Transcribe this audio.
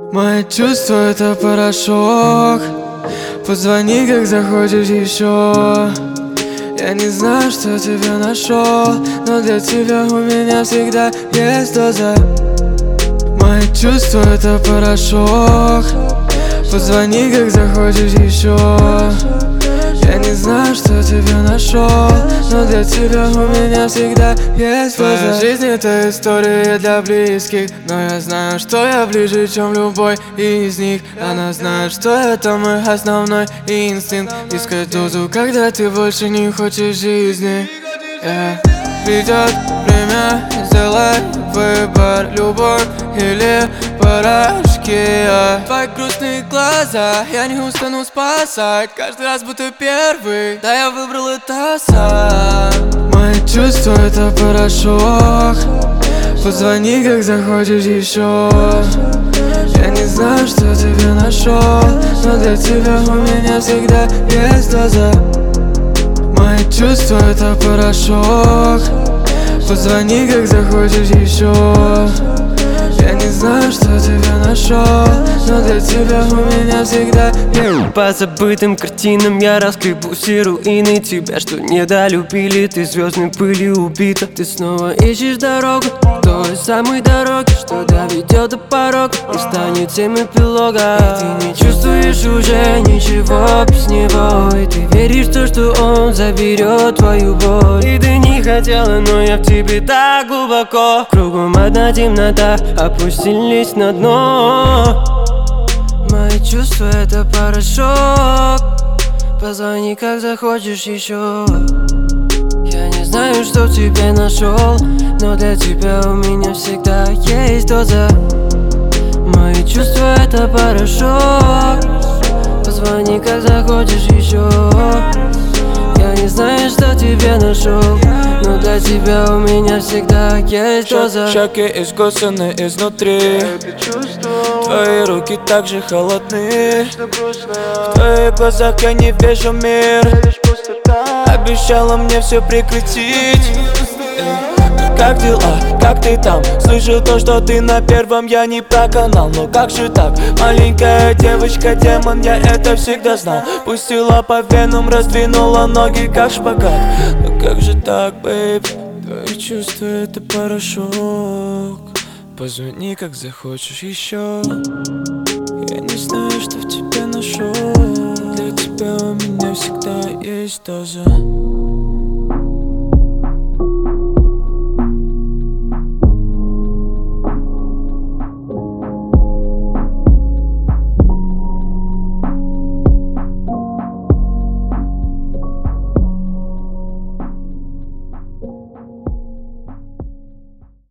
Мои чувства — это порошок. Позвони, как захочешь еще. Я не знаю, что тебя нашел, но для тебя у меня всегда есть доза. Мои чувства — это порошок. Позвони, как захочешь еще. Я не знаю, что тебя нашел, но для тебя у меня всегда есть доза. Твоя жизнь — это история для близких, но я знаю, что я ближе, чем любой из них. Она знает, что это мой основной инстинкт — искать дозу, когда ты больше не хочешь жизни. Придет время, сделай выбор: любовь или порошки. Твои грустные глаза я не устану спасать, каждый раз будто первый. Да, я выбрал это сам. Мои чувства — это порошок. Позвони, как захочешь еще. Я не знаю, что тебя нашел, но для тебя у меня всегда есть доза. Мои чувства — это порошок. Позвони, как захочешь еще. Я не знаю, что тебя нашел, но для тебя у меня всегда есть. По забытым картинам я раскрепусь и руины тебя, что недолюбили. Ты звездной пылью убита. Ты снова ищешь дорогу к той самой дороге, что доведет до порога и станет тем эпилога. И ты не чувствуешь уже ничего без него, и ты веришь в то, что он заберет твою боль. И ты не хотела, но я в тебе так глубоко. Кругом одна темнота, опустились на дно. Мои чувства — это порошок. Позвони, как захочешь еще. Я не знаю, что в тебе нашел, но для тебя у меня всегда есть доза. Мои чувства — это порошок. Позвони, как захочешь еще. Я не знаю, что в тебе нашел, но для тебя у меня всегда есть доза. Щеки искусаны изнутри, твои руки так же холодны. В твоих глазах я не вижу мир. Обещала мне все прекратить. Как дела? Как ты там? Слышал то, что ты на первом, я не про канал. Но как же так? Маленькая девочка-демон, я это всегда знал. Пустила по венам, раздвинула ноги, как шпагат. Но как же так, бэйб? Твои чувства — это порошок. Позвони, как захочешь еще. Я не знаю, что в тебе нашел. Для тебя у меня всегда есть доза.